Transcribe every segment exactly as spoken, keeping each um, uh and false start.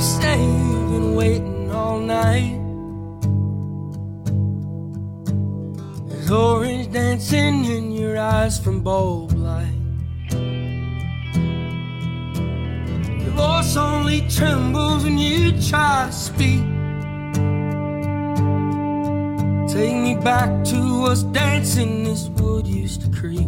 say you've been waiting all night. There's orange dancing in your eyes from bulb light. Your voice only trembles when you try to speak. Take me back to us dancing this wood used to creep.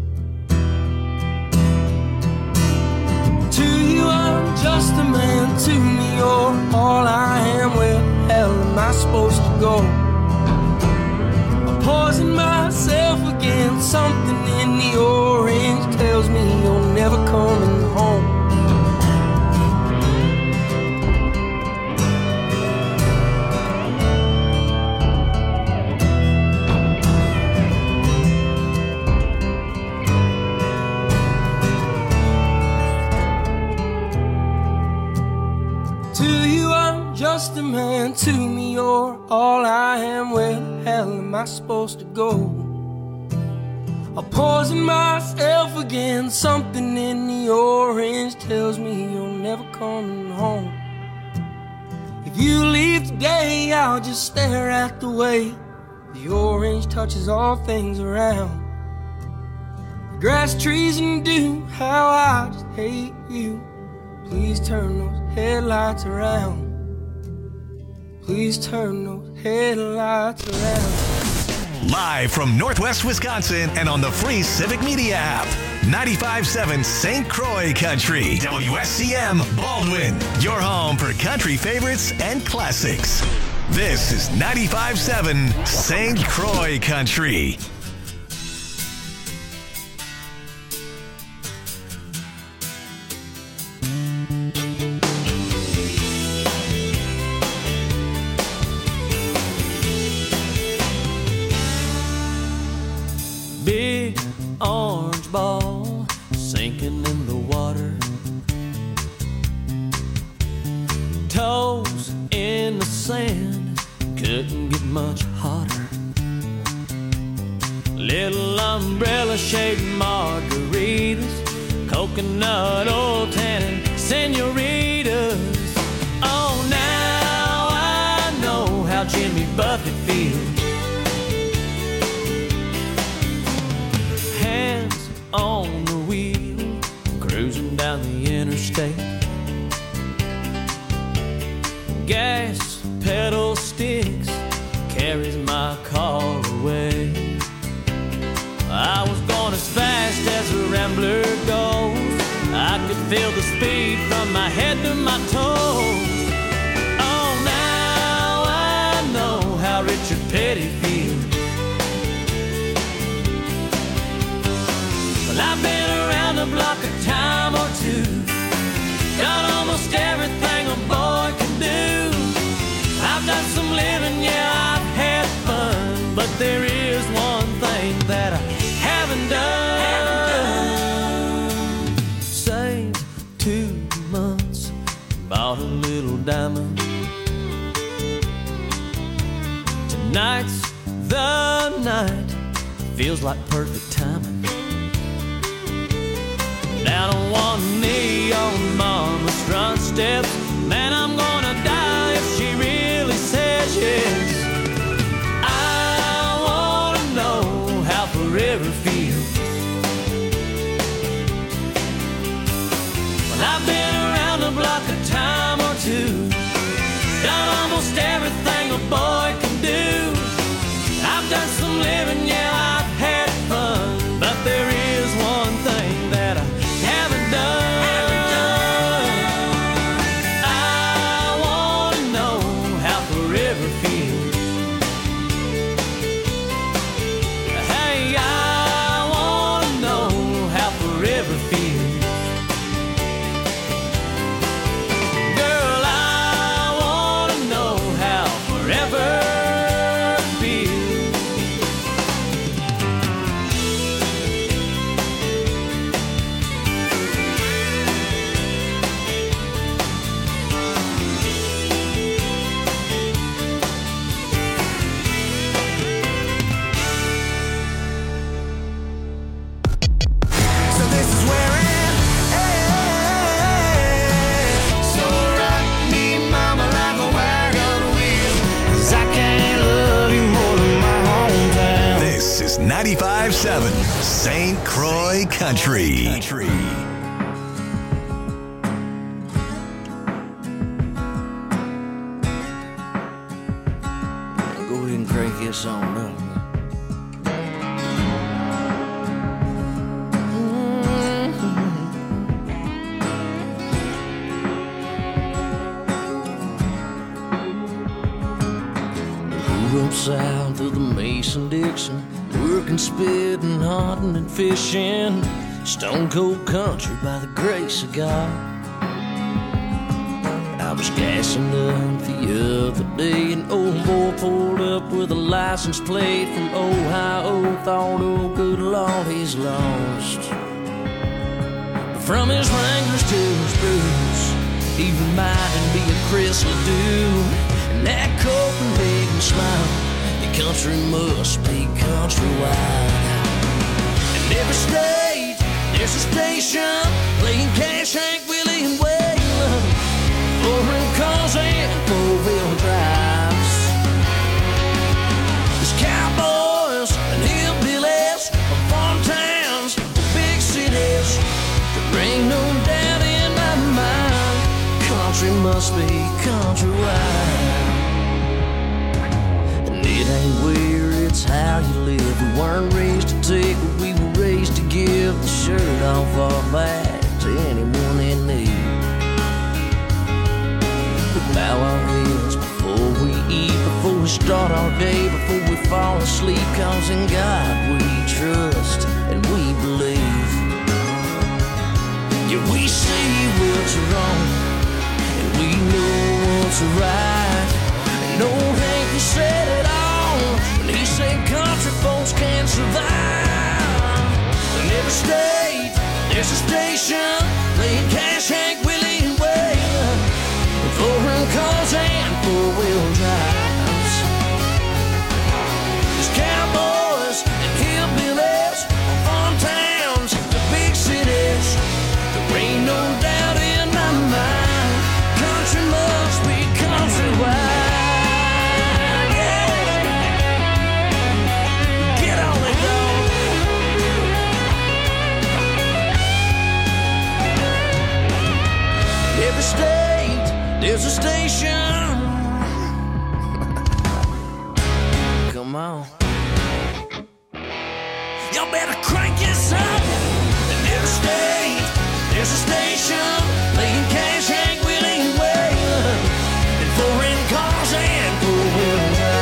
To you I'm just a man, to me you're all I am. Where the hell am I supposed to go? I'm poisoning myself again. Something in the orange tells me you're never coming home. Just a man, to me you're all I am. Where the hell am I supposed to go? I'll poison myself again. Something in the orange tells me you're never coming home. If you leave today, I'll just stare at the way the orange touches all things around. The grass, trees, and dew, how I just hate you. Please turn those headlights around. Please turn those headlights around. Live from Northwest Wisconsin and on the free Civic Media app. ninety-five point seven Saint Croix Country. W S C M Baldwin. Your home for country favorites and classics. This is ninety-five point seven Saint Croix Country. Orange ball sinking in the water, toes in the sand, couldn't get much hotter. Little umbrella shaped margaritas, coconut oil tannin senoritas. Oh, now I know how Jimmy Buffett feels. On the wheel, cruising down the interstate. Gas pedal sticks carries my car away. I was going as fast as a rambler goes. I could feel the speed from my head to my toes. Oh, now I know how Richard Petty feels. I've been around the block a time or two, done almost everything a boy can do. I've done some living, yeah, I've had fun, but there is one thing that I haven't done. Haven't done. Saved two months, bought a little diamond. Tonight's the night, feels like perfect timing. Down on one knee on mama's front steps. Man, I'm gonna die if she really says yes. I wanna know how forever feels. Well, I've been around the block a time or two, done almost everything a boy can do. I've done some living, yeah, I've had fun, but there is one thing that I haven't done. Haven't done. ninety-five seven Saint Croix Country. Country. Go ahead and crank this on up. Up south of the Mason-Dixon, working, spitting, hunting, and fishing, stone cold country by the grace of God. I was gassing up the other day, an old boy pulled up with a license plate from Ohio. Thought, oh good Lord, he's lost. From his Wranglers to his boots, he reminded me of Chris Ledoux. And that Copenhagen smile, the country must be countrywide. In every state, there's a station playing Cash, Hank, Willie, and Waylon, foreign cars and four-wheel drives. There's cowboys and hillbillies, farm towns, big cities. There ain't no doubt in my mind, country must be countrywide. It ain't where, it's how you live. We weren't raised to take what we were raised to give. The shirt off our back to anyone in need. We bow our heads before we eat, before we start our day, before we fall asleep. Cause in God we trust and we believe. Yeah, we see what's wrong and we know what's right. And old Hank said it all when he said country folks can't survive. In every state, there's a station playing Cash, Hank, Willie, and Waylon, foreign cars and four-wheel drives. There's cowboys and hillbillies, farm towns, the big cities. There ain't no doubt in my mind, country must be countrywide. Every state, there's a station. Come on. Y'all better crank this up. In every state, there's a station playing Cash, Hank, Willie, and Waylon, and foreign cars and four-wheel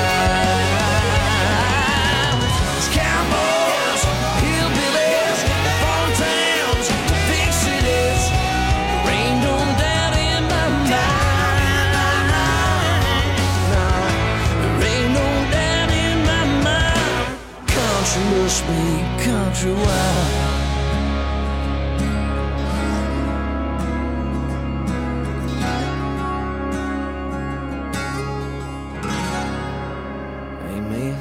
drives. There's cowboys, hillbillies, farm towns, big cities. There ain't no doubt in my mind. There ain't no doubt in my mind. Country must be countrywide. Amen.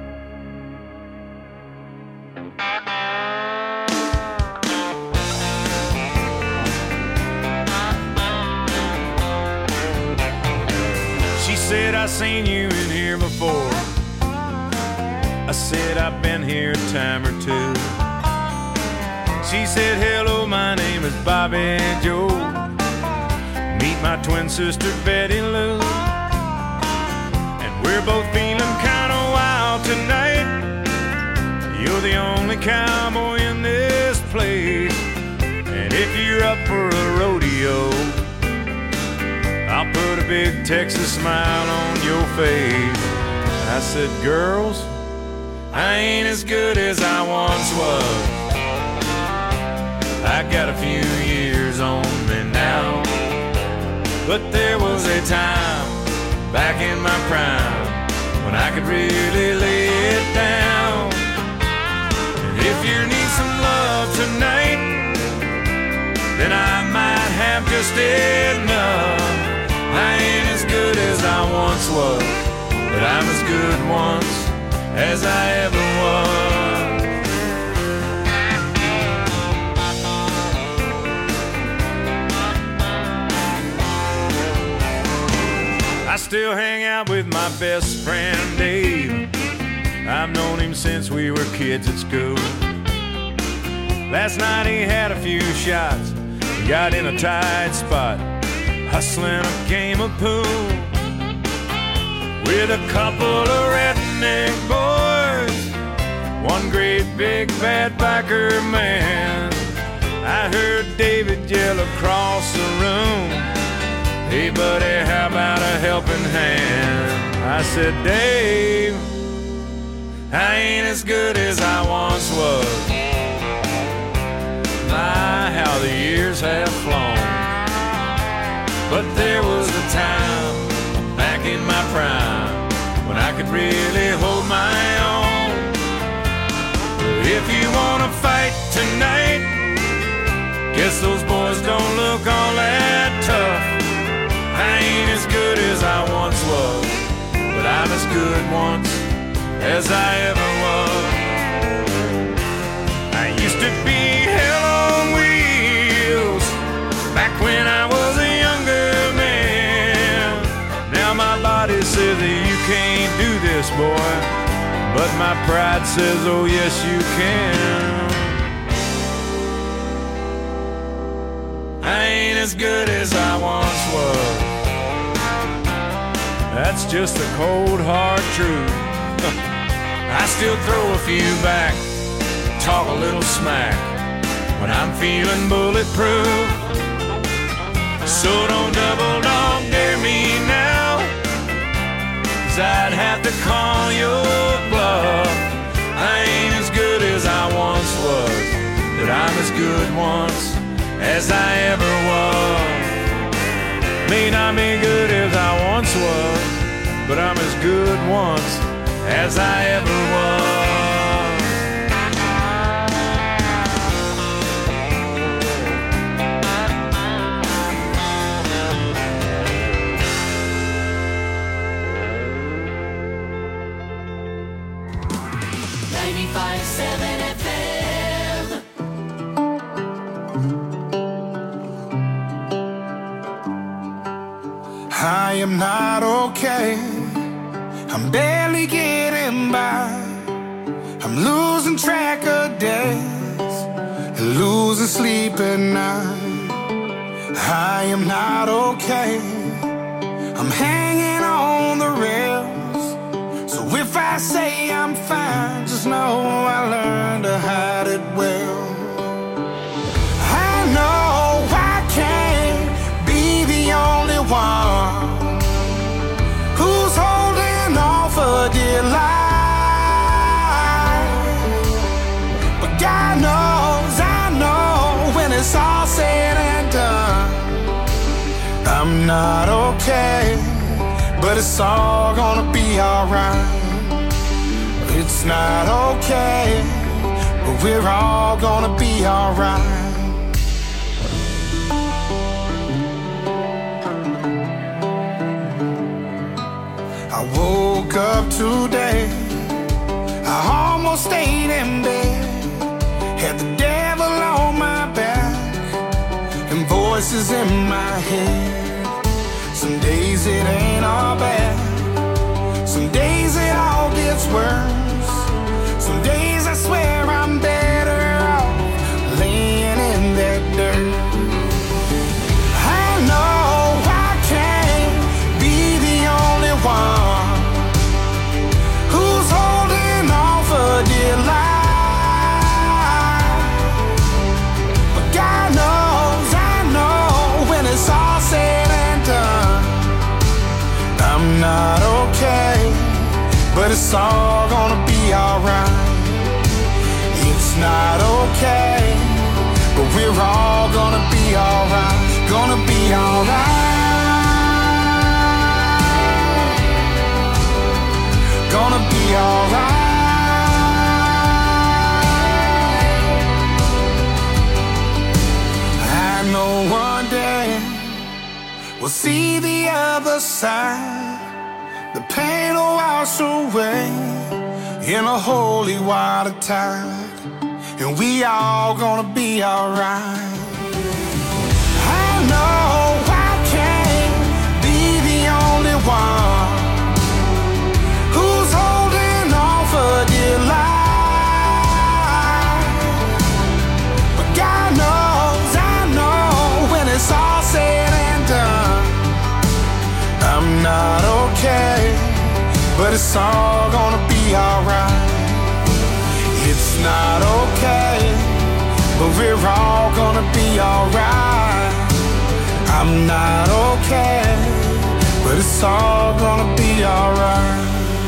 She said, I seen you in here before. I said, I've been here a time or two. She said, hello, my name is Bobby Joe. Meet my twin sister, Betty Lou. And we're both feeling kind of wild tonight. You're the only cowboy in this place. And if you're up for a rodeo, I'll put a big Texas smile on your face. I said, girls, I ain't as good as I once was. I got a few years on me now, but there was a time back in my prime when I could really lay it down. And if you need some love tonight, then I might have just enough. I ain't as good as I once was, but I'm as good once as I ever was. I still hang out with my best friend Dave. I've known him since we were kids at school. Last night he had a few shots, got in a tight spot, hustling a game of pool with a couple of redneck boys, one great big bad biker man. I heard David yell across the room, "Hey buddy, how about a helping hand?" I said, "Dave, I ain't as good as I once was. My, how the years have flown. But there was a time back in my prime when I could really hold my own. If you wanna fight tonight, guess those boys don't look all that tough. I ain't as good as I once was, but I'm as good once as I ever was. I used to be hell on wheels back when I was a younger man. Now my body says that you can't do this, boy, but my pride says, oh yes you can. I ain't as good as I once was. That's just the cold hard truth. I still throw a few back, talk a little smack when I'm feeling bulletproof. So don't double dog dare me now, 'cause I'd have to call your bluff. I ain't as good as I once was, but I'm as good once as I ever was. May not be good as I once was, but I'm as good once as I ever was. ninety-five seven F M. I am not okay. I'm barely getting by. I'm losing track of days and losing sleep at night. I am not okay. I'm hanging on the rails. So if I say I'm fine, just know I learned to hide it well. I know I can't be the only one who's holding on for dear life. But God knows, I know, when it's all said and done, I'm not okay, but it's all gonna be alright. It's not okay, but we're all gonna be alright. I woke up today, I almost stayed in bed, had the devil on my back and voices in my head. Some days it ain't all bad, some days it all gets worse. Some days I swear I'm better off laying in that dirt. I know I can't be the only one who's holding on for dear life. But God knows, I know, when it's all said and done, I'm not okay, but it's all gonna be alright. It's not okay, but we're all gonna be alright. Gonna be alright. Gonna be alright. I know one day we'll see the other side. The pain will wash away in a holy water tide, and we all gonna be alright. I know I can't be the only one who's holding on for but it's all gonna be alright. It's not okay, but we're all gonna be alright. I'm not okay, but it's all gonna be alright.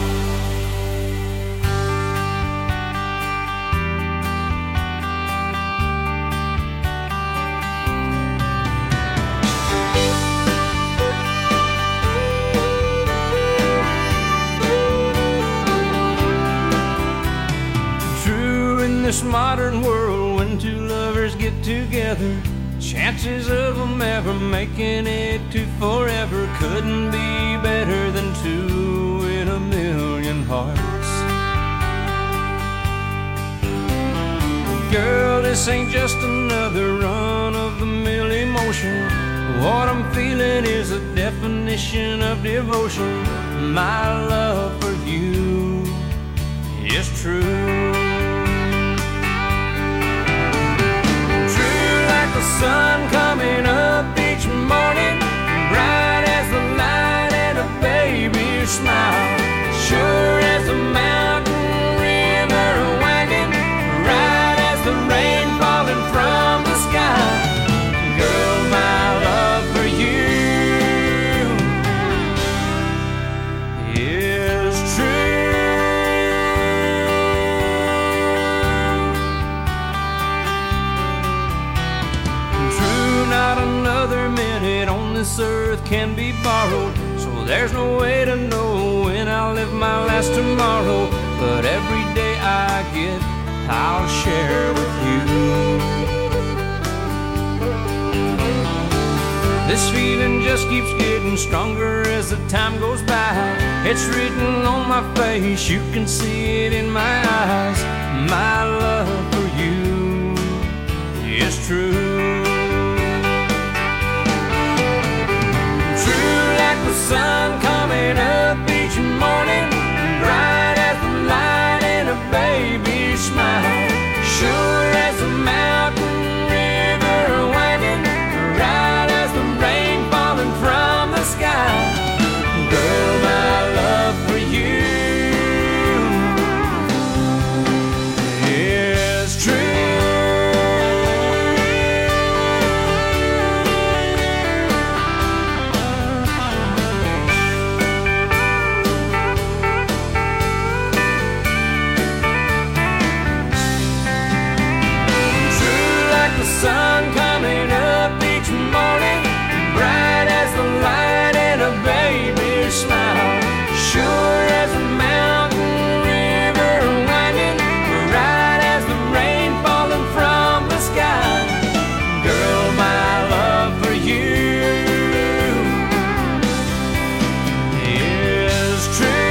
This modern world, when two lovers get together, chances of them ever making it to forever couldn't be better than two in a million hearts. Girl, this ain't just another run-of-the-mill emotion. What I'm feeling is a definition of devotion. My love for you is true. The sun coming up each morning, bright as the light and a baby's smile, sure as a mountain river winding, right as the rain falling from the sky. Girl, my love for you is true. Not another minute on this earth can be borrowed, so there's no way to know when I'll live my last tomorrow. But every day I get, I'll share with you. This feeling just keeps getting stronger as the time goes by. It's written on my face, you can see it in my eyes. My love for you is true. The sun coming up each morning, bright as the light and a baby's smile, sure as a mountain river winding, right as the rain falling from the sky. Girl, my love for you is true. Sun coming up each morning, bright as the light and a baby's smile, sure as a mountain river winding, right as the rain falling from the sky. Girl, my love for you is true.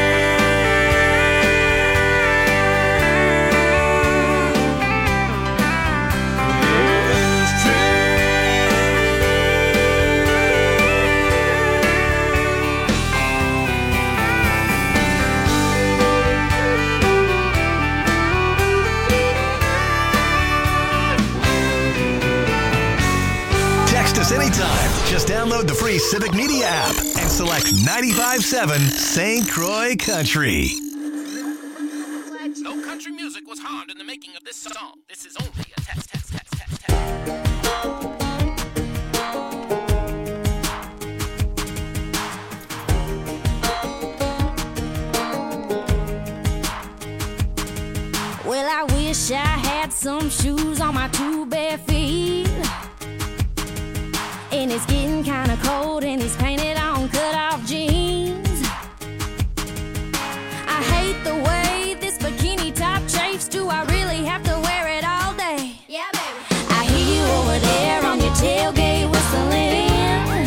Anytime. Just download the free Civic Media app and select ninety-five point seven Saint Croix Country. No country music was harmed in the making of this song. This is only a test, test, test, test, test. Well, I wish I had some shoes on my two bare feet. And it's getting kinda cold and he's painted on cut-off jeans. I hate the way this bikini top chafes. Do I really have to wear it all day? Yeah, baby. I hear you over there on your tailgate whistling,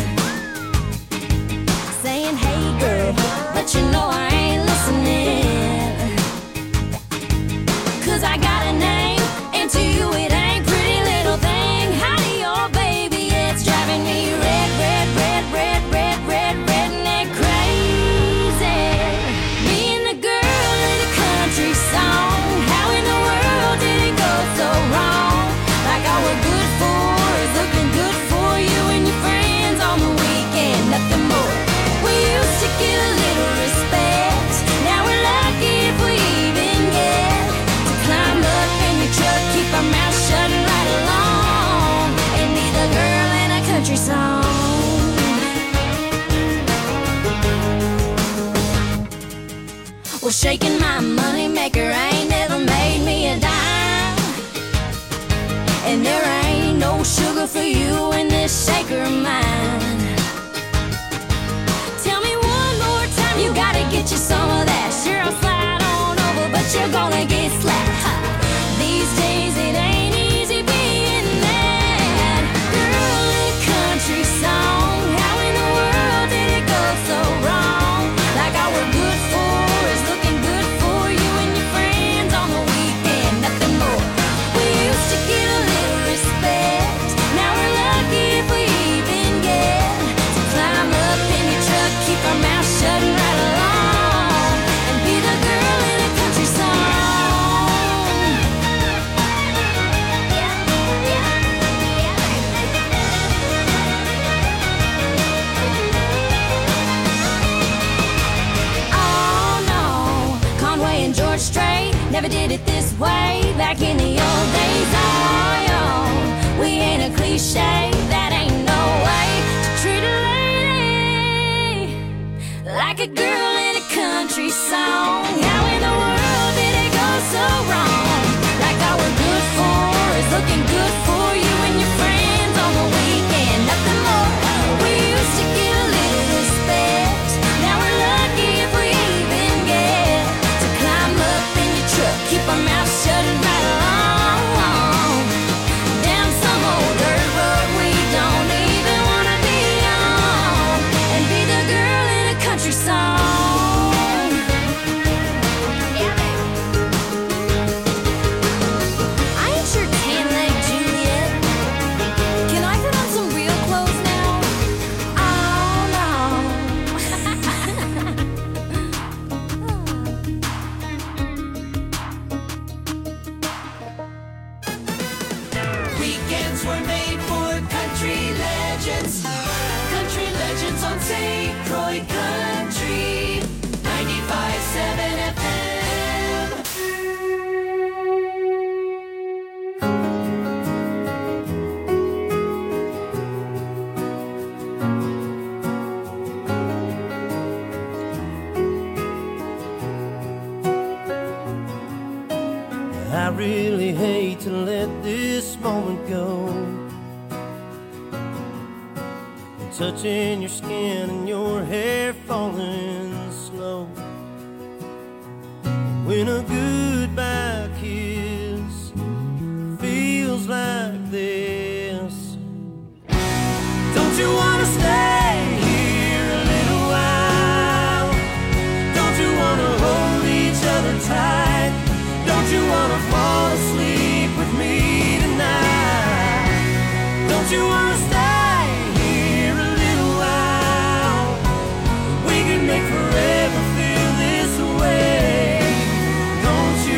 saying, hey girl, but you know I ain't listening. Cause I got a name, and to you it ain't pretty little thing. Howdy, your baby, it's driving me red. Well, shaking my money maker ain't never made me a dime. And there ain't no sugar for you in this shaker of mine. Tell me one more time, you gotta get you some of that. Sure, I'll slide on over, but you're gonna get slapped. Ha. These days it ain't easy being that girl in a country song. How in the world did it go so wrong? Like all we're good for is looking good for you and your friends on the weekend, nothing more. We used to get a little respect, now we're lucky if we even get to climb up in your truck, keep our mouth shut and ride along, and be the girl in a country song. Oh no, Conway and George Strait never did it this way back in the old days. Oh yo, we ain't a cliche, that ain't no way to treat a lady like a girl in a country song. How in the world did it go so wrong? Like all we're good for is looking good for you and your friends on the weekend, nothing more. We used to get a little respect, now we're lucky if we even get to climb up in your truck, keep our mouth shut and ride along down some old dirt road we don't even wanna be on, and be the girl in a country song. Yeah, baby. I ain't your tan-leg Juliet. Can I put on some real clothes now? Oh no. Weekends were made for country legends. Country legends on Saint Croix Country. ninety-five point seven F M. I really hate to let this moment go. Touching your skin and your hair falling slow. When a goodbye kiss feels like this. Don't you wanna stay here a little while? Don't you wanna hold each other tight? Don't you wanna fall asleep with me tonight? Don't you wanna stay here a little while? We can make forever feel this way. Don't you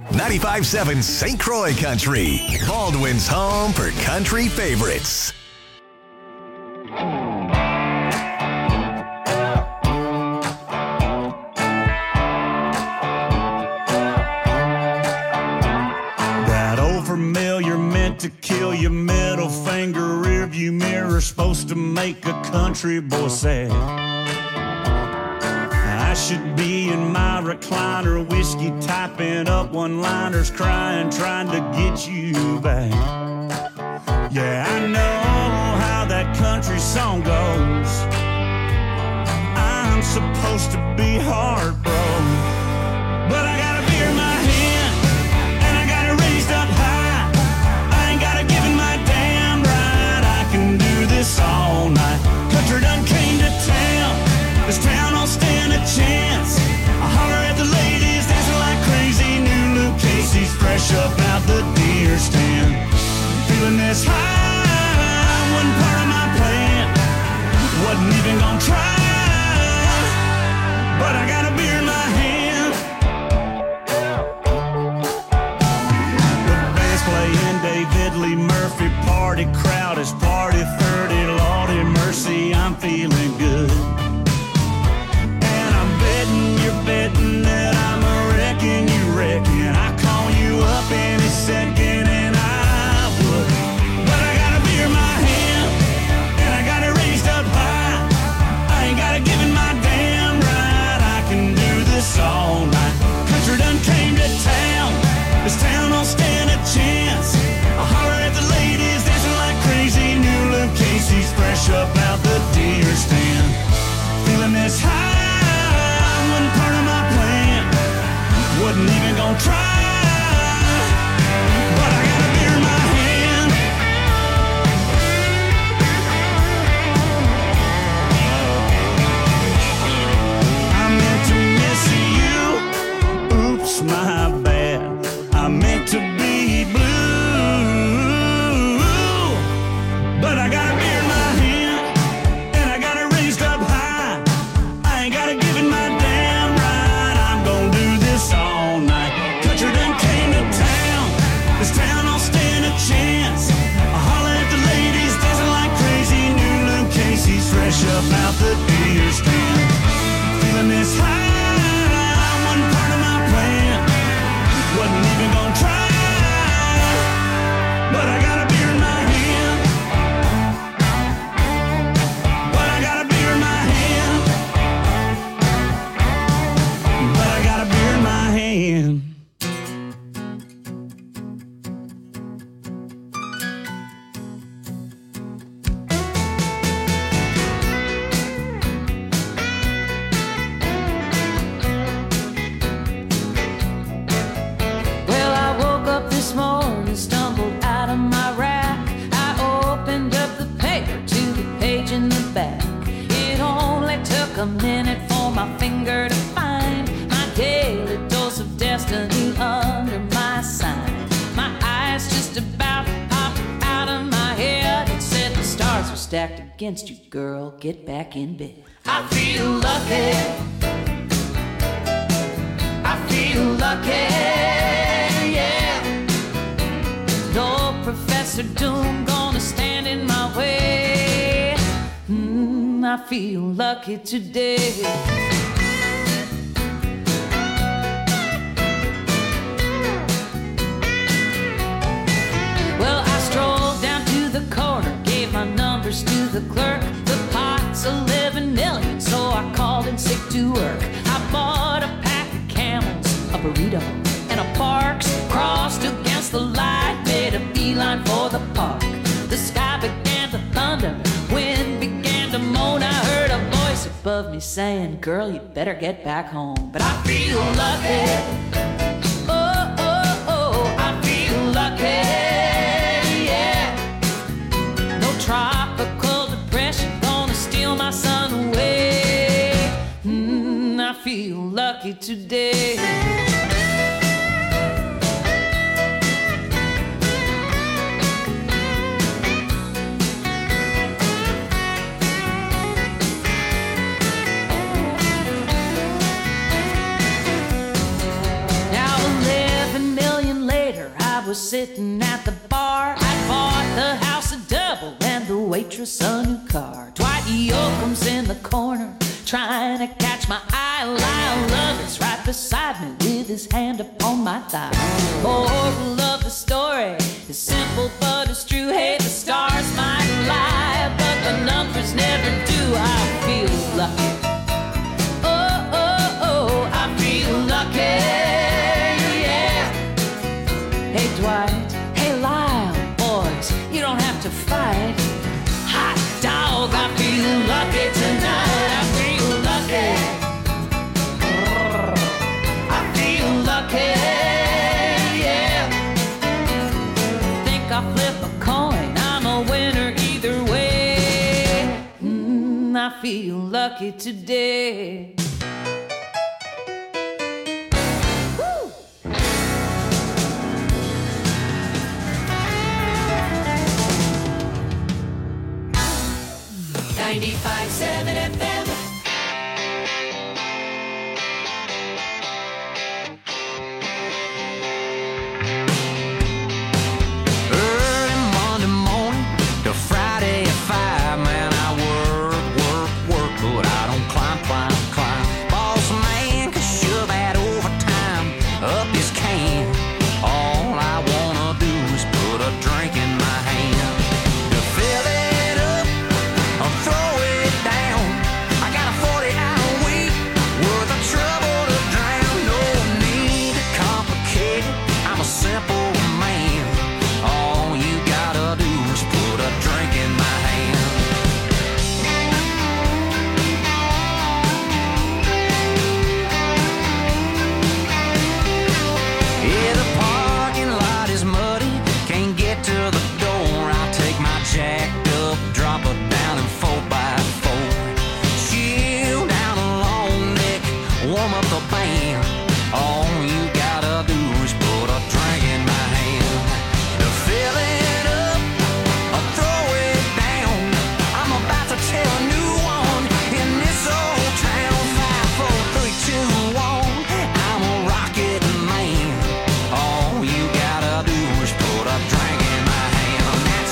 ninety-five point seven Saint Croix Country, Baldwin's home for country favorites. That old familiar meant to kill your middle finger rearview mirror, supposed to make a country boy sad. I should be in my recliner, whiskey typing up one-liners, crying, trying to get you back. Yeah, I know how that country song goes. I'm supposed to be heartbroken, but I got a beer in my hand, and I got it raised up high. I ain't got it given my damn right. I can do this all night. Country done came to town. This town don't stand a chance. I holler at the ladies dancing like crazy. New Luke Casey's fresh up out the deer stand. Feeling this high wasn't part of my plan. Wasn't even gonna try, but I got a beer in my hand. The band's playing David Lee Murphy. Party crowd is party thirty. Lordy mercy, I'm feeling good. You're betting that I'm a wrecking you reckon I call you up any second and I would. But I got a beer in my hand, and I got it raised up high. I ain't got it given my damn right. I can do this all night. Country done came to town. This town don't stand a chance. I holler at the ladies dancing like crazy. New Luke Casey's fresh up out the deer stand. Feeling this high wasn't part of my plan. Wasn't even gonna try, but I got a beer in my hand. I meant to miss you. Oops, my bad. I meant to be blue, but I got a beer in my hand, and I got it raised up high. I ain't got it given my damn right. I'm gonna do this all night. Country done came to town. This town don't stand a chance. I holler at the ladies dancing like crazy. New Luke Casey's fresh up out the deer stand. Feeling this high wasn't part of my plan. Wasn't even gonna try, but I got a beer in my hand. But I got a beer in my hand. But I got a beer in my hand. Well, I woke up this morning, stumbled out of my rack. I opened up the paper to the page in the back. It only took a minute for my finger to find my daily dose of destiny under my sign. My eyes just about popped out of my head. It said the stars were stacked against you, girl. Get back in bed. I feel lucky. I feel lucky, yeah. No Professor Doom gonna stand in my way. Mm, I feel lucky today. Well, I strolled down to the corner, gave my numbers to the clerk. The pot's eleven million, so I called in sick to work. I bought a pack of Camels, a burrito, and a Parks. Crossed against the light, made a beeline for the park. The sky began to thunder, wind began to moan. I heard a voice above me saying, girl, you better get back home. But I feel lucky. Oh, oh, oh, I feel lucky, yeah. No tropical depression gonna steal my sun away. Mm, I feel lucky today. was sitting at the bar. I bought the house a double and the waitress a new car. Dwight Yoakam's in the corner trying to catch my eye. Lyle Lovett's right beside me with his hand upon my thigh. Moral of the story is simple but it's true. Hey, the stars might lie, but the numbers never do. I feel lucky. Oh, oh, oh, I feel lucky. Yeah. Hey, Dwight. Hey, Lyle. Boys, you don't have to fight. Hot dog, I feel lucky tonight. I feel lucky. I feel lucky. Yeah. Think I'll flip a coin. I'm a winner either way. Mm, I feel lucky today. ninety-five seven F M. Early Monday morning to Friday at five, man, I work, work, work, but I don't climb, climb, climb. Boss man can shove that overtime up his can. All I wanna do is put a drink in my hand. To fill it up or throw it down, I got a forty hour week worth of trouble to drown. No need to complicate it, I'm a simple man. All you gotta do is put a drink in my hand. Yeah, the parking lot is muddy, can't get to the door. I'll take my jacked up, drop her down in four by four. Chill down a long neck, warm up the band. All you gotta do is put a drink in my hand. To fill it up or throw it down, I'm about to tell a new one in this old town. Five, four, three, two, one, I'm a rocket man. All you gotta do is put a drink in my hand. That's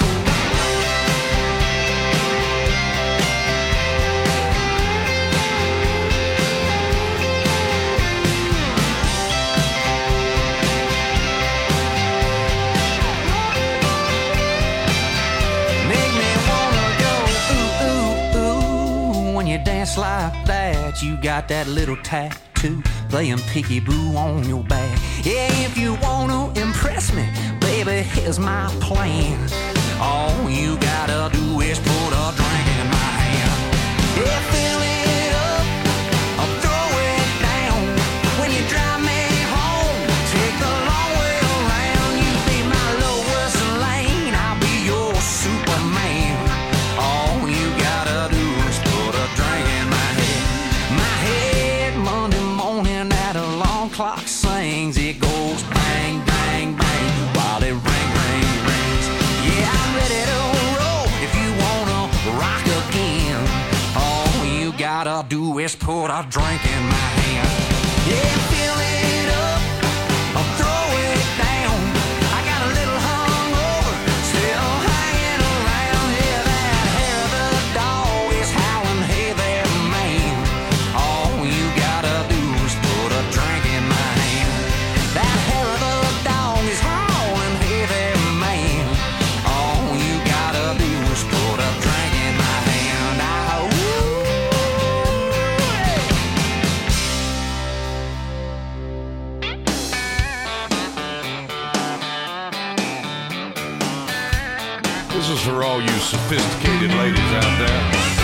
make me wanna go ooh, ooh, ooh. When you dance like that, you got that little tattoo playing peekaboo on your back. Yeah, if you wanna impress me, baby, here's my plan. All you gotta do is put a drink in my hand. Yeah, fill it up or throw it down. When you drive me home, take the long way around. You be my lowest lane, I'll be your Superman. All you gotta do is put a drink in my head. My head Monday morning at alarm clock sings. It goes bang, bang, bang while it ring, ring, rings. Yeah, I'm ready to roll if you wanna rock again. All you gotta do is put a drink in my hand. Yeah, fill it up or throw it down. I got a little hungover, still hanging around. Yeah, that hair of the dog is howling, hey there, man. All you gotta do is put a drink in my hand. That hair of the dog is howling, hey there, man. All you gotta do is put a drink in my hand. Ah, ooh, hey. This is for all you sophisticated ladies out there.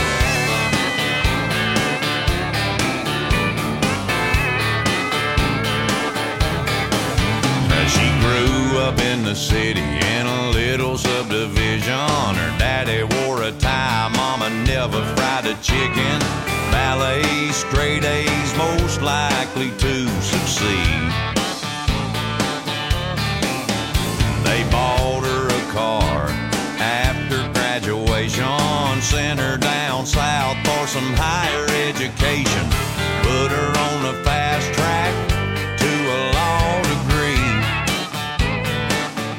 Uh, She grew up in the city in a little subdivision. Her daddy wore a tie, mama never fried a chicken. Ballet, straight A's, most likely to succeed. They bought her a car after graduation, sent her down south for some higher education, put her on the fast track to a law degree.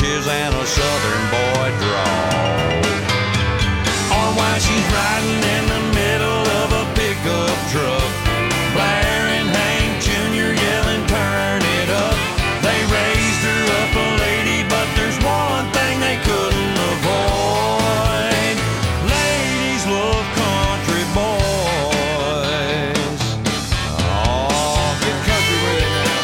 is and a southern boy drawl. Or while she's riding in the middle of a pickup truck, Blair and Hank Junior yelling, turn it up. They raised her up a lady, but there's one thing they couldn't avoid. Ladies love country boys. Oh, get country with it now.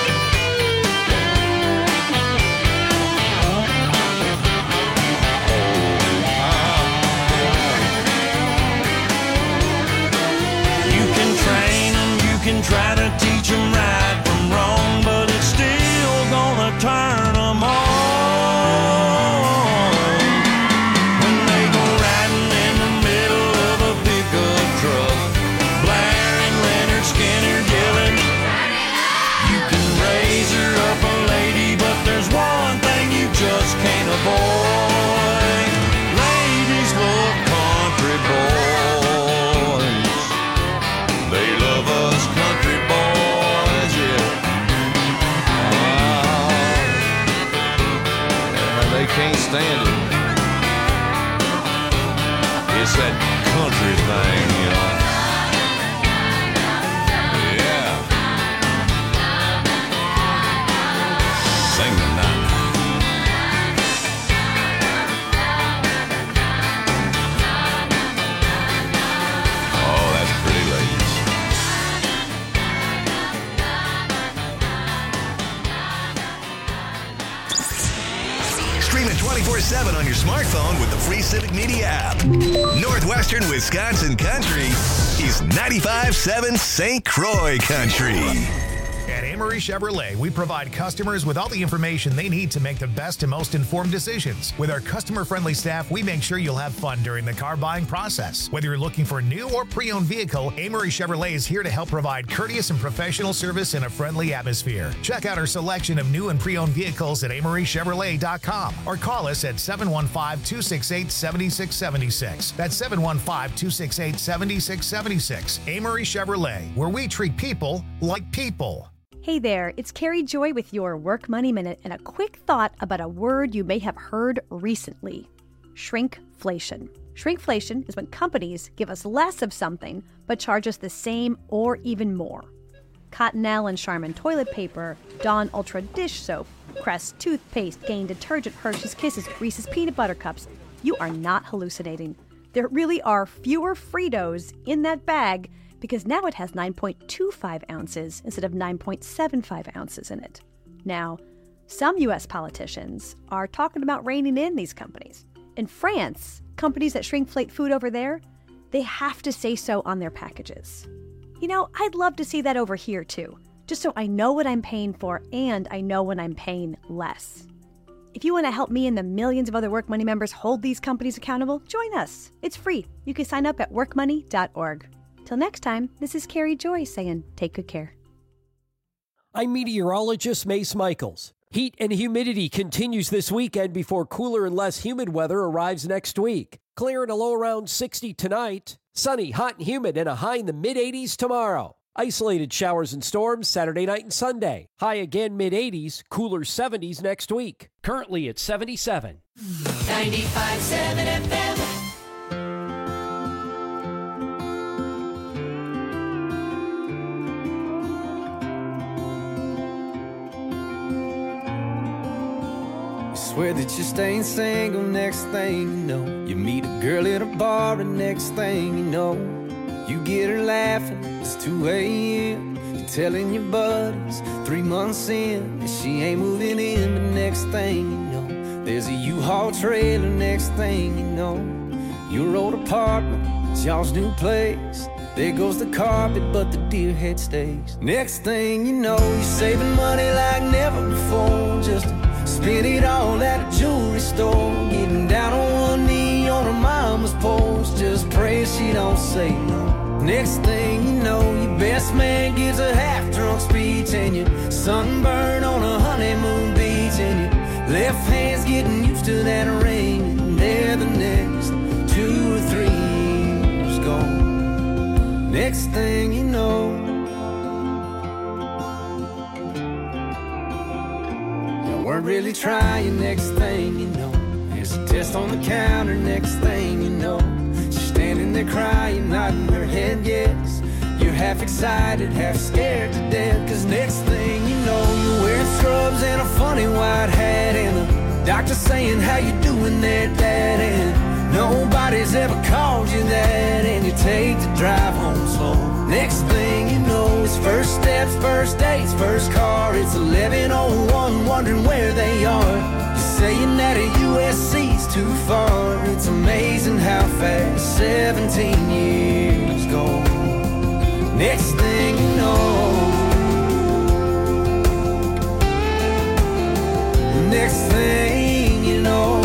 You can train them, you can try to teach them right from wrong, but it's still gonna turn them on. When they go riding in the middle of a pickup truck, Blair and Leonard Skinner yelling, you can raise her up a lady, but there's one thing you just can't avoid. Ladies love country boys. They love us country boys, yeah. Ah, yeah, they can't stand it. It's that country thing, you know. Yeah. Sing the night. Oh, that's pretty, ladies. Stream it twenty-four seven on your smartphone with the free Civic Media app. Northwestern Wisconsin Country is ninety-five seven Saint Croix Country. At Amory Chevrolet, we provide customers with all the information they need to make the best and most informed decisions. With our customer-friendly staff, we make sure you'll have fun during the car buying process. Whether you're looking for a new or pre-owned vehicle, Amory Chevrolet is here to help provide courteous and professional service in a friendly atmosphere. Check out our selection of new and pre-owned vehicles at amory chevrolet dot com or call us at seven one five, two six eight, seven six seven six. That's seven one five, two six eight, seven six seven six. Amory Chevrolet, where we treat people like people. Hey there, it's Carrie Joy with your Work Money Minute and a quick thought about a word you may have heard recently. Shrinkflation. Shrinkflation is when companies give us less of something but charge us the same or even more. Cottonelle and Charmin toilet paper, Dawn Ultra dish soap, Crest toothpaste, Gain detergent, Hershey's Kisses, Reese's peanut butter cups. You are not hallucinating. There really are fewer Fritos in that bag because now it has nine point two five ounces instead of nine point seven five ounces in it. Now, some U S politicians are talking about reining in these companies. In France, companies that shrinkflate food over there, they have to say so on their packages. You know, I'd love to see that over here too, just so I know what I'm paying for and I know when I'm paying less. If you want to help me and the millions of other Work Money members hold these companies accountable, join us. It's free. You can sign up at work money dot org. Till next time, this is Carrie Joy saying take good care. I'm meteorologist Mace Michaels. Heat and humidity continues this weekend before cooler and less humid weather arrives next week. Clear and a low around sixty tonight. Sunny, hot and humid and a high in the mid eighties tomorrow. Isolated showers and storms Saturday night and Sunday. High again mid eighties, cooler seventies next week. Currently at seventy-seven. ninety-five seven F M. Swear that you're staying single, next thing you know, you meet a girl at a bar, and next thing you know, you get her laughing, it's two a.m. You're telling your buddies, three months in, that she ain't moving in, but next thing you know, there's a U-Haul trailer, next thing you know, your old apartment, it's y'all's new place. There goes the carpet, but the deer head stays. Next thing you know, you're saving money like never before, just spend it all at a jewelry store, getting down on one knee on her mama's porch, just pray she don't say no. Next thing you know, your best man gives a half-drunk speech, and you're sunburned on a honeymoon beach, and your left hand's getting used to that ring, and there the next two or three years gone. Next thing you know, weren't really trying. Next thing you know, there's a test on the counter. Next thing you know, she's standing there crying, nodding her head yes. You're half excited, half scared to death. Cause next thing you know, you're wearing scrubs and a funny white hat, and the doctor saying, how you doing there, Dad? And nobody's ever called you that, and you take the drive home slow. Next thing you know, it's first steps, first dates, first car. It's eleven oh one, wondering where they are. You're saying that a U S C's too far. It's amazing how fast seventeen years go. Next thing you know, next thing you know,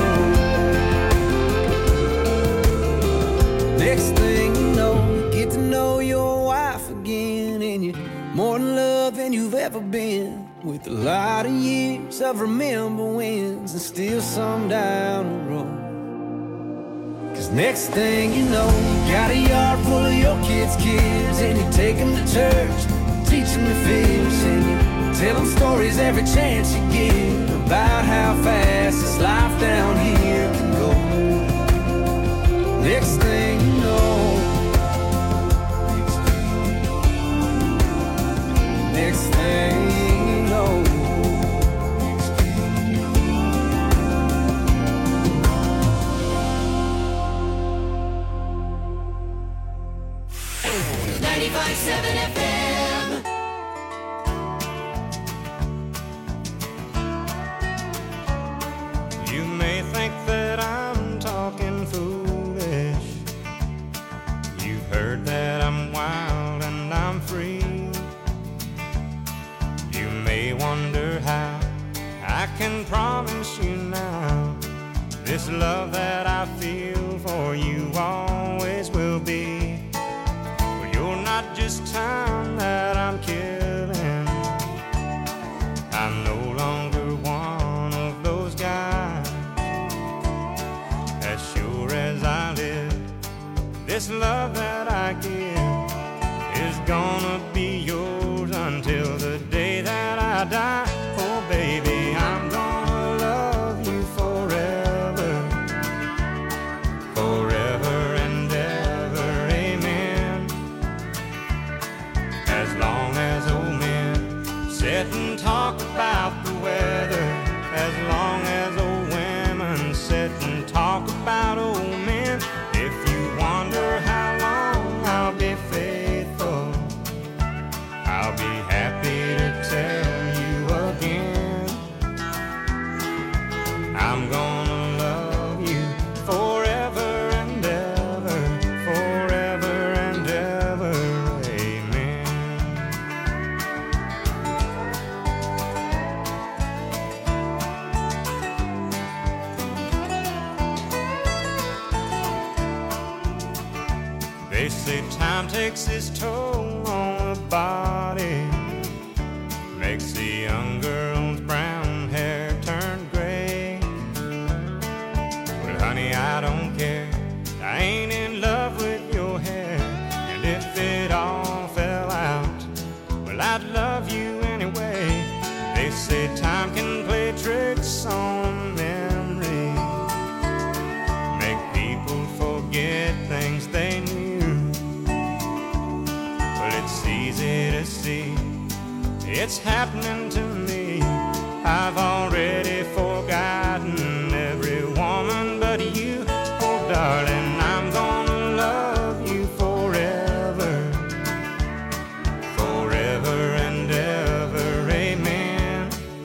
next thing you know, you get to know your wife again, and you're more in love than you've ever been. With a lot of years of remember wins and still some down the road. Cause next thing you know, you got a yard full of your kids' kids, and you take them to church, teach them to fish, and you tell them stories every chance you get about how fast this life down here can go. Next thing you know, next thing you know, ninety-five seven F M. You may think that I'm talking foolish. You've heard that I'm wild and I'm free. You may wonder how I can promise you now this love that I feel for you always will be. You're not just time that I'm killing. I'm no longer one of those guys. As sure as I live, this love that I give is gonna be yours until the day that I die. Oh baby, I'm gonna love you forever, forever and ever, amen. As long as old men sit and talk about the weather, as long as old women sit and talk about old men. If you wonder how long I'll be faithful, I'll be happy to tell you again. I'm gonna love you forever and ever, forever and ever, amen. They say time takes its toll on the body, makes the young girl's brown hair turn gray. Well, honey, I don't care. I ain't in love with your hair. And if it all fell out, well, I'd love you anyway. They say time can play tricks on memory, make people forget things they knew. Well, it's easy to see it's happening to me. I've already forgotten every woman but you. Oh, darling, I'm gonna love you forever, forever and ever, amen.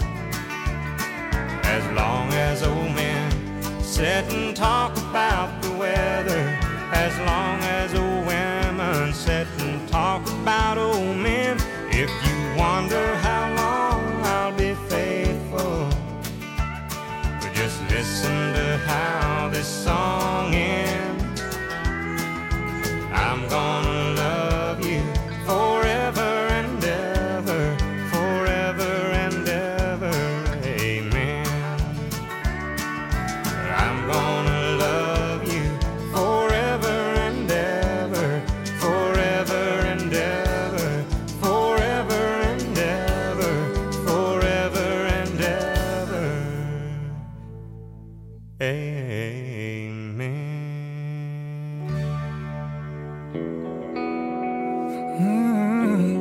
As long as old men sit and talk about the weather, as long as old women sit and talk about old men. If you wonder how long I'll be faithful, but just listen to how this song ends. I'm gonna love you forever and ever, forever and ever, amen. I'm gonna love you forever and ever, forever and ever, forever and ever, forever and ever. Amen. Mm-hmm.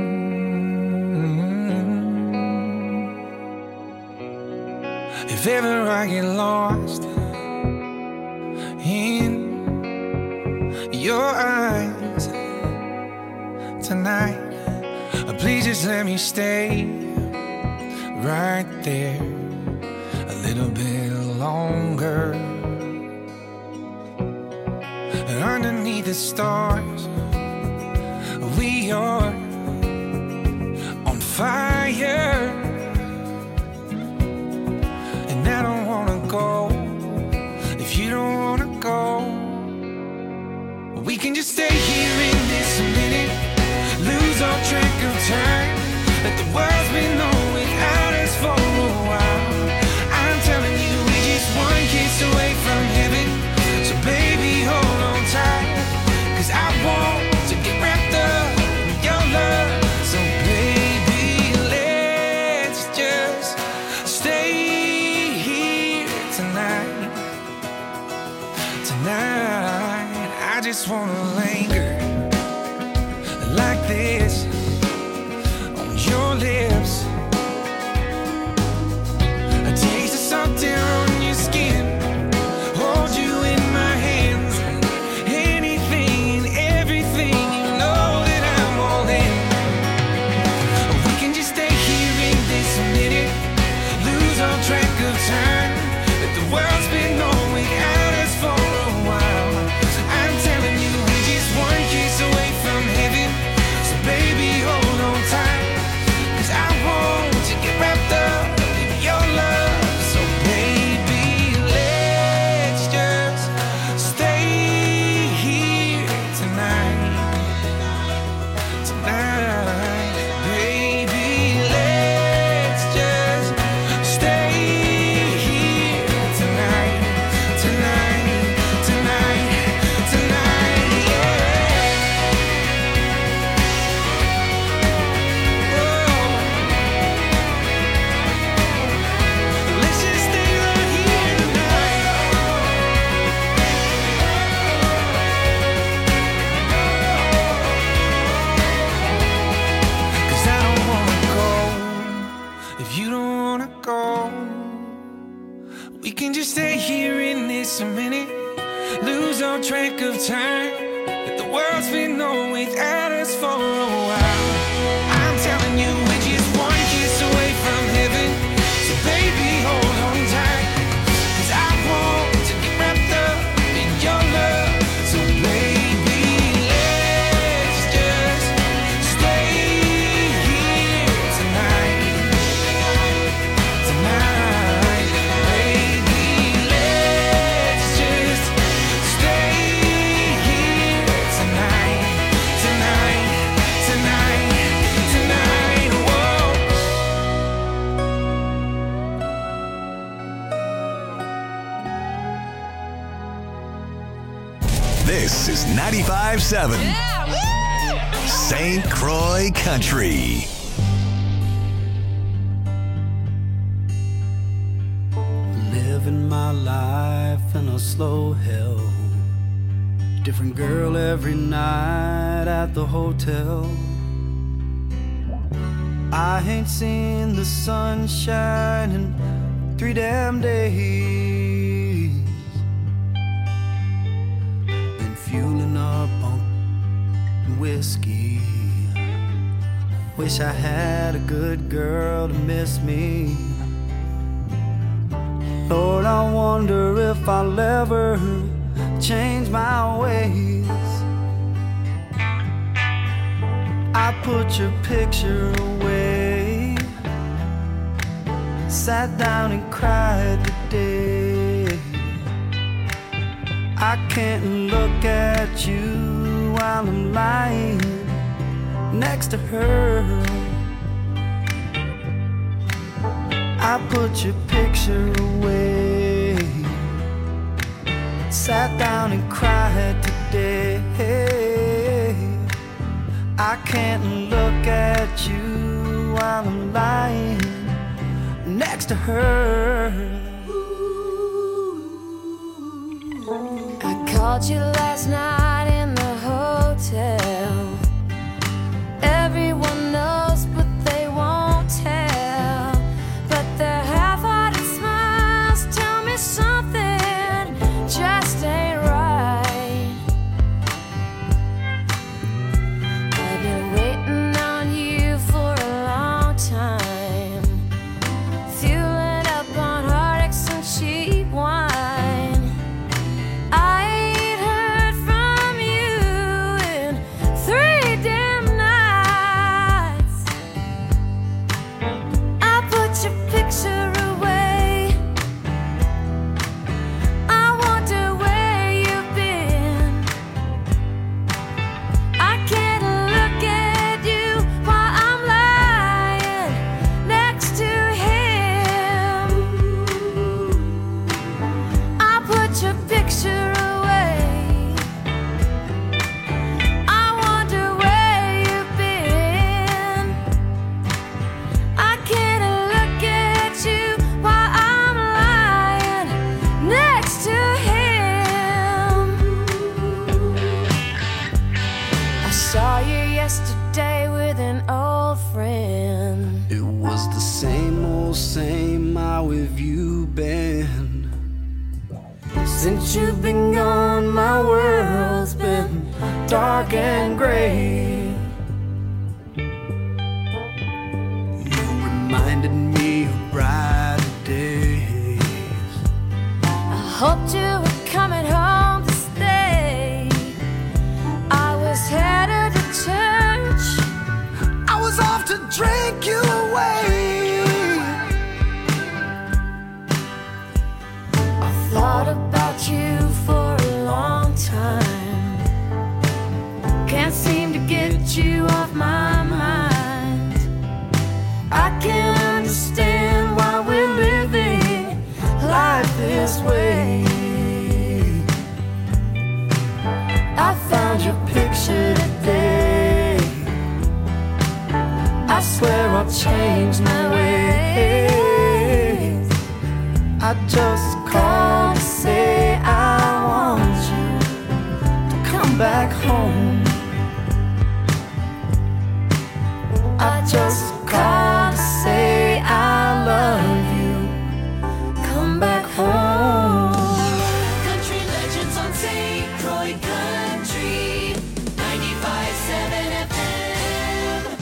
If ever I get lost in your eyes tonight, please just let me stay right there a little bit longer. And underneath the stars, we are on fire. And I don't wanna go if you don't wanna go. We can just stay here in this minute, lose all track of time. Let the world's been on without us for a while. I'm telling you, we're just one kiss away from heaven. So baby, hold on tight, 'cause I want to get wrapped up in your love. So baby, let's just stay here tonight. Tonight, I just wanna linger like this on your lips. A taste of something on your skin, hold you in my hands. Anything and everything, you know that I'm all in. We can just stay here in this minute, lose all track of time. But the world's been on without us for a while. I'm telling you, we're just one kiss away from heaven. So baby, hold on tight, 'cause I want to get wrapped up in your love. So baby, let's just stay here tonight. Tonight, baby, let's just stay here tonight. Tonight, tonight, tonight, yeah. Let's just stay right here tonight. 'Cause I don't wanna go if you don't wanna go. We can just stay here in this a minute, lose all track of time. But the world's been on without us for a while. I'm telling you, we're just one kiss away from heaven. So baby, hold on tight, 'cause I want to get wrapped up in your love. So baby, let's just stay here tonight. Tonight, baby, let's just stay here tonight. Tonight, tonight, tonight, whoa. This is ninety-five seven Saint Croix Country. Living my life in a slow hell. Different girl every night at the hotel. I ain't seen the sunshine in three damn days. Been fueling up on whiskey. Wish I had a good girl to miss me. Lord, I wonder if I'll ever change my ways. I put your picture away, sat down and cried today. I can't look at you while I'm lying next to her. I put your picture away, sat down and cried today. I can't look at you while I'm lying next to her. called you last night in the hotel. Everyone knows, but they won't tell. But their half-hearted smiles tell me something just ain't right. I've been waiting on you for a long time, fueling up on heartaches and cheap wine. I ain't heard from you in three damn nights. I put your picture away. I wonder where you've been. I can't look at you while I'm lying next to him. I put your picture away. I wonder where you've been. I can't look at you while I'm lying next to him. I saw you yesterday with an old friend. It was the same old same. How have you been? Since you've been gone, my world's been dark and gray. You reminded me of brighter days. I hoped you were coming home to stay. I was headed to church. I was off to drink you away. I thought about you for a long time. Can't seem to get you off my mind. I can't understand why we're living life this way. I found your picture today. I swear I'll change my ways. I just called to say I want you to come back home. I just called to say I love you. Come back home. Country Legends on Saint Croix Country ninety-five point seven F M.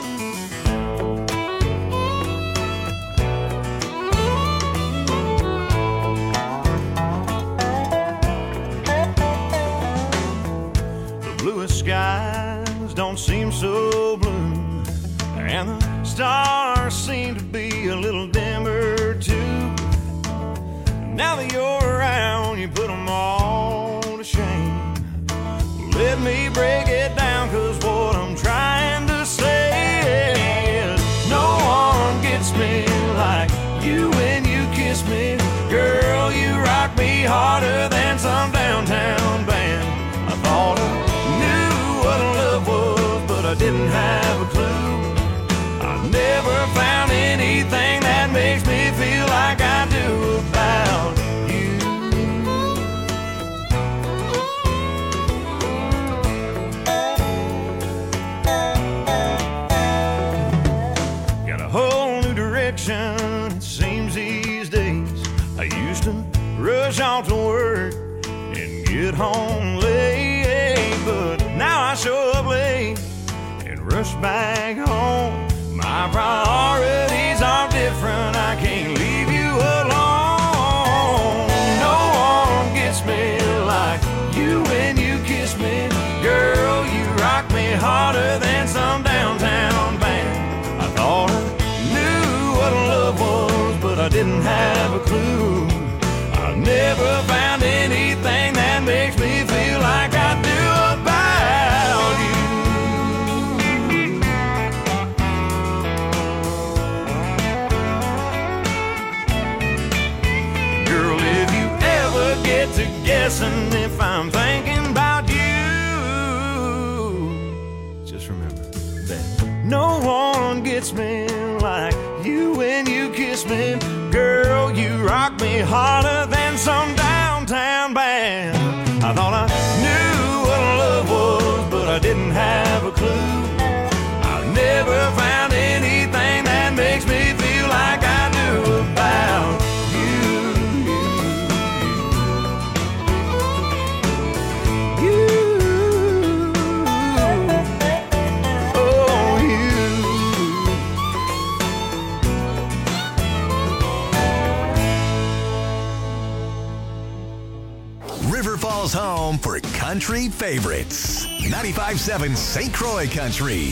The bluest skies don't seem so blue, and the stars seem to be a little dimmer too. Now that you're around, you put them all to shame. Let me break it down, cause what I'm trying to say is no one gets me like you when you kiss me. Girl, you rock me harder than some downtown band. I thought I knew what love was, but I didn't have a clue. I never found anything that makes me feel like I do about you. Got a whole new direction, it seems these days. I used to rush off to work and get home late, but now I show up late and rush back home. My priorities are different, I can't leave you alone. No one gets me like you when you kiss me. Girl, you rock me harder than some downtown band. I thought I knew what love was, but I didn't have a clue. I never found anything that makes me feel like I do about you. Girl, if you ever get to guessing if I'm thinking about you, just remember that no one gets me like you when you kiss me. Girl, you rock me harder than some downtown band. I thought I River Falls home for country favorites. ninety-five seven Saint Croix Country.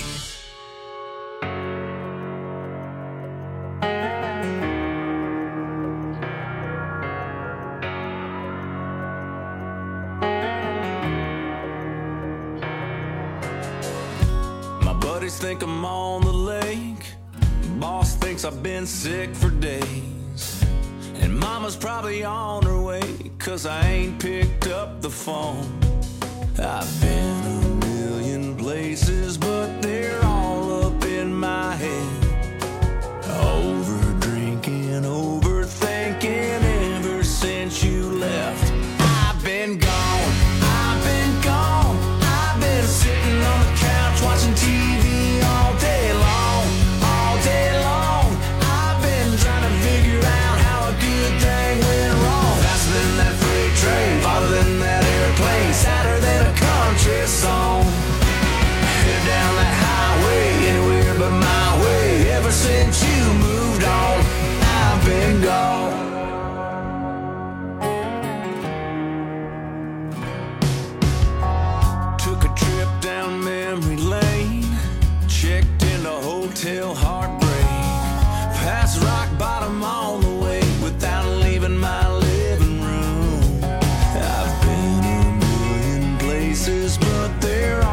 Think I'm on the lake. Boss thinks I've been sick for days. And mama's probably on her way, cause I ain't picked up the phone. I've been a million places, but they're all up in my head. Over drinking, overthinking ever since you left. I've been gone, I've been gone. I've been sitting on the couch watching T V all day long, all day long. I've been trying to figure out how a good thing went wrong. Faster than that freight train, farther than that airplane, sadder than a country song. Head down that highway, anywhere but my way. Ever since you moved on, I've been gone. Took a trip down memory lane, checked into Hotel Heartbreak, past rock bottom on the way without leaving my living room. I've been a million places, but they're